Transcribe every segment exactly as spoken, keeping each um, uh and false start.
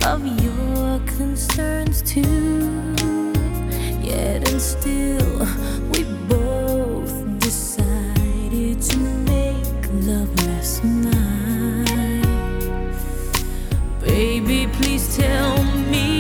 of your concerns too. Yet and still, we both decided to make love last night. Baby, please tell me,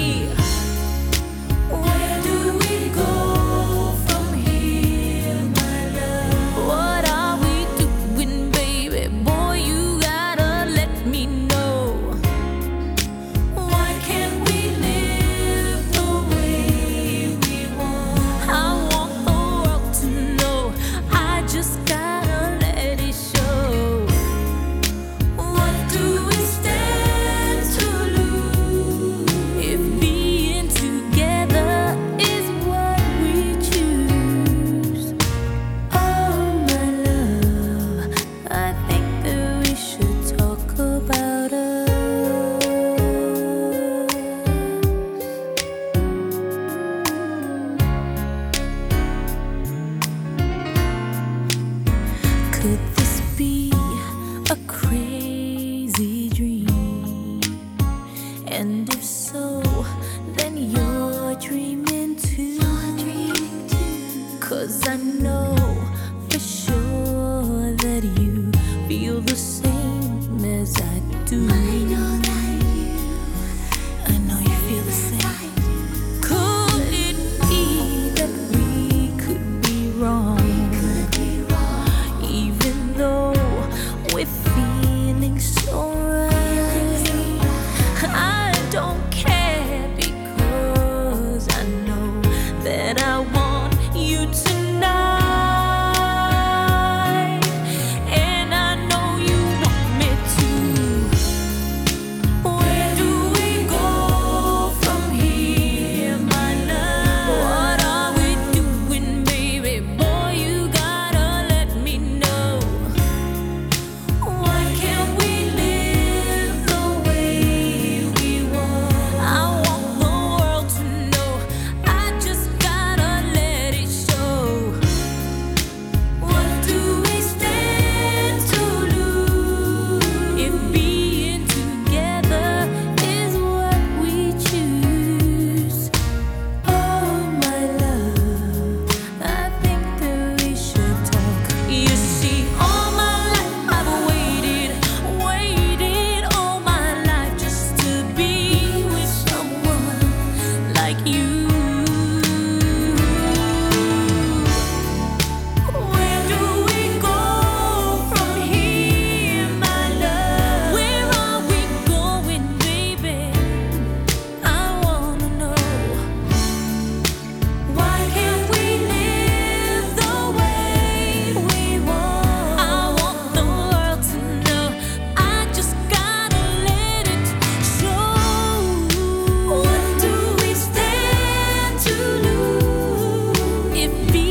could this be a crazy dream? And if so, then you're dreaming too. Cause I know for sure that you feel the same as I do. I know that you, I know you feel the same. Could it be that we could be wrong? We're feeling so right. I don't care because I know that I want you tonight, and I know you want me too. Where do we go from here, my love? What are we doing, baby? Boy, you gotta let me know. If